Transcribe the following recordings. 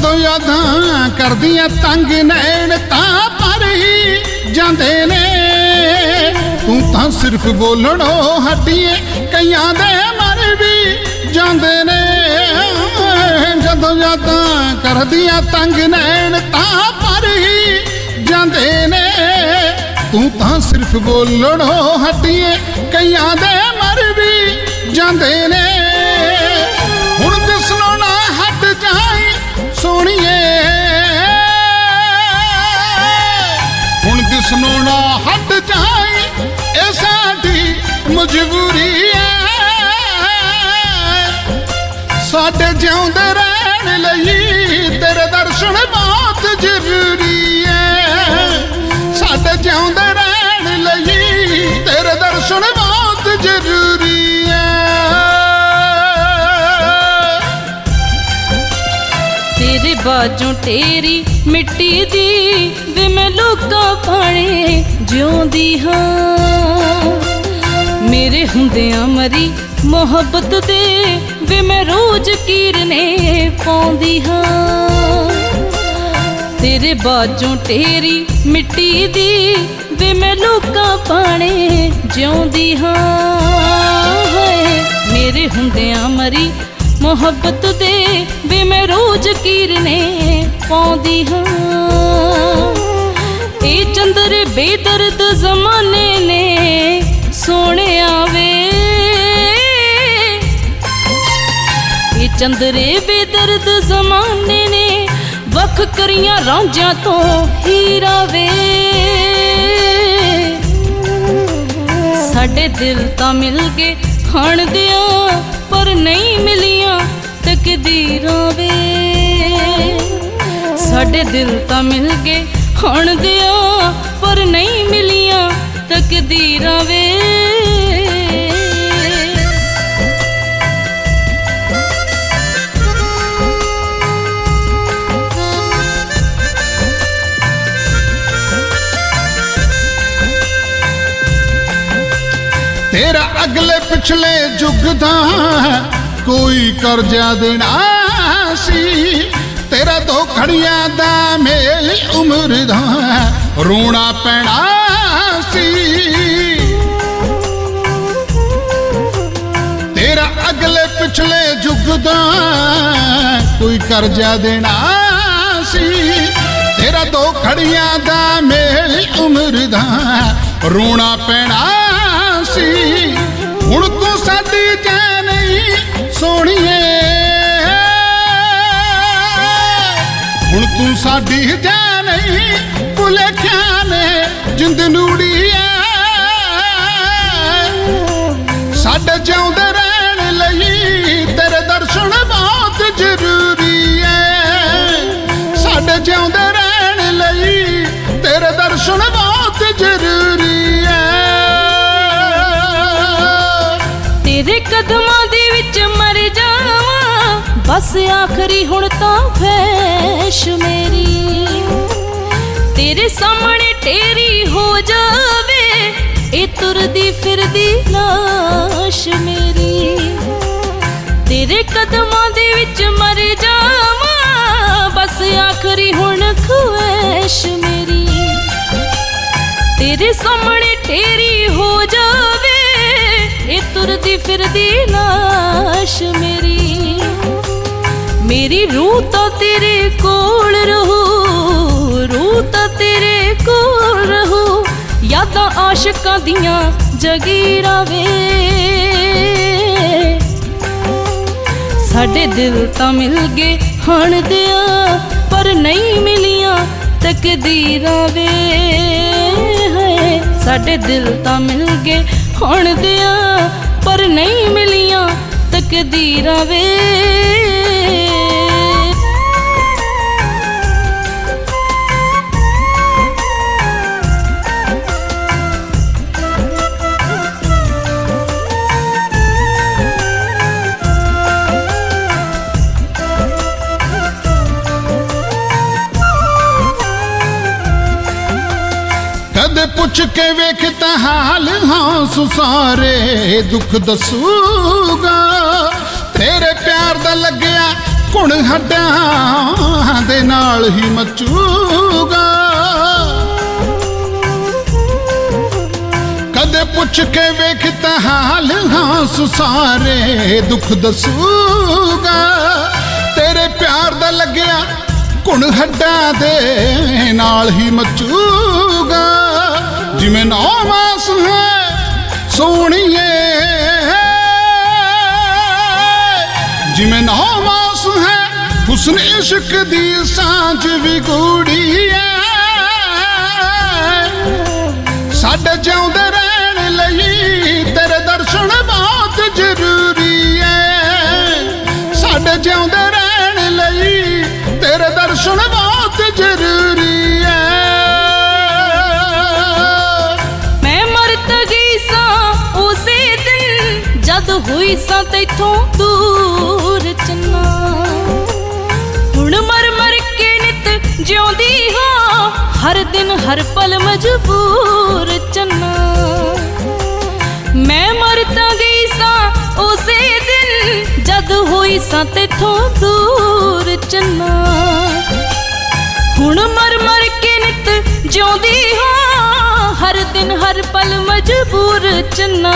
ਜਦੋਂ ਯਾਦਾਂ ਕਰਦੀਆਂ ਤੰਗ ਨੈਣ ਤਾਂ ਭਰ ਹੀ ਜਾਂਦੇ ਨੇ। ਤੂੰ ਤਾਂ ਸਿਰਫ ਬੋਲਣੋਂ ਹਟੀਏ ਕਈਆਂ ਦੇ ਮਰ ਵੀ ਜਾਂਦੇ ਨੇ। ਜਦੋਂ ਯਾਦਾਂ ਕਰਦੀਆਂ ਤੰਗ ਨੈਣ ਤਾਂ ਭਰ ਹੀ ਜਾਂਦੇ ਨੇ। ਤੂੰ ਤਾਂ ਸਿਰਫ ਬੋਲਣੋਂ ਹਟੀਏ ਕਈਆਂ ਦੇ ਮਰ ਵੀ ਜਾਂਦੇ ਨੇ। ਹੁਣ ਦਿਸਣੋਂ ਨਾ ਹਟ ਜਾਈ ਸੋਹਣੀਏ, ਹੁਣ ਦਿਸਣੋਂ ਨਾ ਹਟ ਜਾਈ ਇਹ ਸਾਡੀ ਮਜਬੂਰੀ ਹੈ। ਸਾਡੇ ਜਿਉਂਦੇ ਰਹਿਣ ਲਈ ਤੇਰੇ ਦਰਸ਼ਨ ਬਹੁਤ ਜ਼ਰੂਰੀ ਹੈ। ਸਾਡੇ ਜਿਉਂਦੇ ਰਹਿਣ ਲਈ ਤੇਰੇ ਦਰਸ਼ਨ ਬਹੁਤ ਜ਼ਰੂਰੀ ਹੈ। तेरे बाजों तेरी मिट्टी दी वे मैं लोकां पाने जिउंदी हां। मेरे हुंदियां मरी मोहब्बत दे वे मैं रोज कीरने पाउंदी हां। तेरे बाजों तेरी मिट्टी दी वे मैं लोकां पाने जिउंदी हां। मेरे हुंदियां मरी मोहब्बत दे वे मैं रोज कीरने पाउंदी हां। ए चंद्र बेदर्द जमाने ने सोने आवे। ए चंद्रे बेदर्द जमाने ने वख करियां रांझां तो हीरा वे। साडे दिल तां मिल गए खाण दिया पर नहीं मिलियां तकदीरां वे। साडे दिल तां मिल गए खाण दिया पर नहीं मिलियां तकदीरां वे। तेरा अगले पिछले जुग दा कोई करजा देना सी। तेरा दो खड़ियां दा मेल उम्र दा रोना पैना सी। तेरा अगले पिछले जुग दा कोई करजा देना सी। तेरा दो खड़ियां दा मेल उम्र दा रोना पैना सी। हुण तू साडी जान नहीं सोहणीए, हुण तू साडी जान नहीं भुलेखिया ने जिंद नूड़ी है। साडे जिउंदे रहण लई तेरे दर्शन बहुत जरूरी है। साडे जिउंदे रहण लई तेरे दर्शन बहुत जरूरी है। तेरे कदमां दे विच मर जावां बस आखरी हुण तां ख्वाहिश मेरी। तेरे सामने टेरी हो जावे ए तुरदी फिरदी लाश मेरी। तेरे कदमां दे विच मर जावां बस आखरी हुण ख्वाहिश मेरी। तेरे सामने टेरी हो जावे ए तुरदी फिरदी लाश मेरी। मेरी रूह तो तेरे कोल रहू, रूह तो तेरे कोल रहू। यादां आशिकां दियां जगीरां वे। साडे दिल तां मिल गए हण दिया पर नहीं मिलियां तकदीरां वे। साडे दिल तां मिल गए हण दिया पर नहीं मिलियां तकदीरां वे। कदे पुछ के वेखता हाल हाँस सारे दुख दसूगा। तेरे प्यार दा लग्या ਘੁਣ ਹੱਡਾਂ ਦੇ ਨਾਲ ਹੀ ਮਚੂਗਾ। ਕਦੇ ਪੁੱਛ ਕੇ ਵੇਖ ਤਾਂ ਹਾਲ ਹਾਂਸ ਸਾਰੇ ਦੁੱਖ ਦੱਸੂਗਾ। ਤੇਰੇ ਪਿਆਰ ਦਾ ਲੱਗਿਆ ਘੁਣ ਹੱਡਾਂ ਦੇ ਨਾਲ ਹੀ ਮਚੂਗਾ। ਜਿਵੇਂ 9 ਮਾਸ ਹੈ ਸੋਹਣੀਏ, ਜਿਵੇਂ 9 ਮਾਸ ਹੈ ਹੁਸਨ ਇਸ਼ਕ ਦੀ ਸਾਂਝ ਵੀ ਗੂੜੀ ਐ। ਸਾਡੇ ਜਿਉਂਦੇ ਰਹਿਣ ਲਈ ਤੇਰੇ ਦਰਸ਼ਨ ਬਹੁਤ ਜ਼ਰੂਰੀ ਐ। ਸਾਡੇ ਜਿਉਂਦੇ ਰਹਿਣ ਲਈ ਤੇਰੇ ਦਰਸ਼ਨ ਬਹੁਤ ਜ਼ਰੂਰੀ ਐ। ਮੈਂ ਮਰ ਤਾਂ ਗਈ ਸਾਂ ਉਸੇ ਦਿਨ ਜਦ ਹੋਈ ਸਾਂ ਤੈਥੋਂ ਦੂਰ ਚੰਨਾ। ਹੁਣ ਮਰ ਮਰ ਕੇ ਨਿਤ ਜਿਉਂਦੀ ਹਾਂ ਹਰ ਦਿਨ ਹਰ ਪਲ ਮਜਬੂਰ ਚੰਨਾ। ਮੈਂ ਮਰ ਤਾਂ ਗਈ ਸਾਂ ਉਸੇ ਦਿਨ ਜਦ ਹੋਈ ਸਾਂ ਤੈਥੋਂ ਦੂਰ ਚੰਨਾ। ਹੁਣ ਮਰ ਮਰ ਕੇ ਨਿਤ ਜਿਉਂਦੀ ਹਾਂ ਹਰ ਦਿਨ ਹਰ ਪਲ ਮਜਬੂਰ ਚੰਨਾ।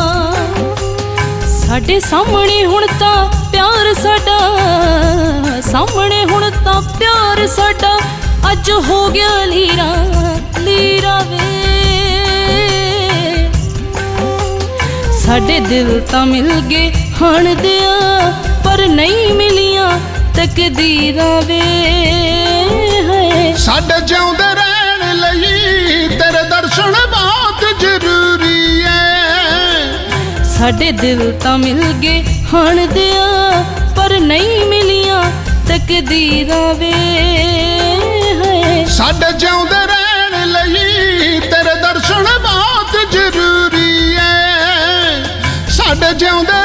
ਸਾਡੇ ਸਾਹਮਣੇ ਹੁਣ ਤਾਂ ਪਿਆਰ ਸਾਡਾ, ਸਾਹਮਣੇ ਹੁਣ ਤਾਂ ਪਿਆਰ ਸਾਡਾ ਅੱਜ ਹੋ ਗਿਆ ਲੀਰਾ ਲੀਰਾ ਵੇ। ਸਾਡੇ ਦਿਲ ਤਾਂ ਮਿਲ ਗਏ ਹਣ ਦਿਆਂ ਪਰ ਨਹੀਂ ਮਿਲੀਆਂ ਤਕਦੀਰਾਂ ਵੇ। ਸਾਡੇ ਜਿਉਂਦੇ ਰਹਿਣ ਲਈ ਤੇਰੇ ਦਰਸ਼ਨ ਬਹੁਤ ਜ਼ਰੂਰੀ ਐ। ਸਾਡੇ ਦਿਲ ਤਾਂ ਮਿਲ ਗਏ ਹਣ ਦਿਆਂ ਪਰ ਨਹੀਂ ਮਿਲੀਆਂ ਤਕਦੀਰਾਂ ਵੇ। ਸਾਡੇ ਜਿਉਂਦੇ ਰਹਿਣ ਲਈ ਤੇਰੇ ਦਰਸ਼ਨ ਬਹੁਤ ਜ਼ਰੂਰੀ ਐ। ਸਾਡੇ ਜਿਉਂਦੇ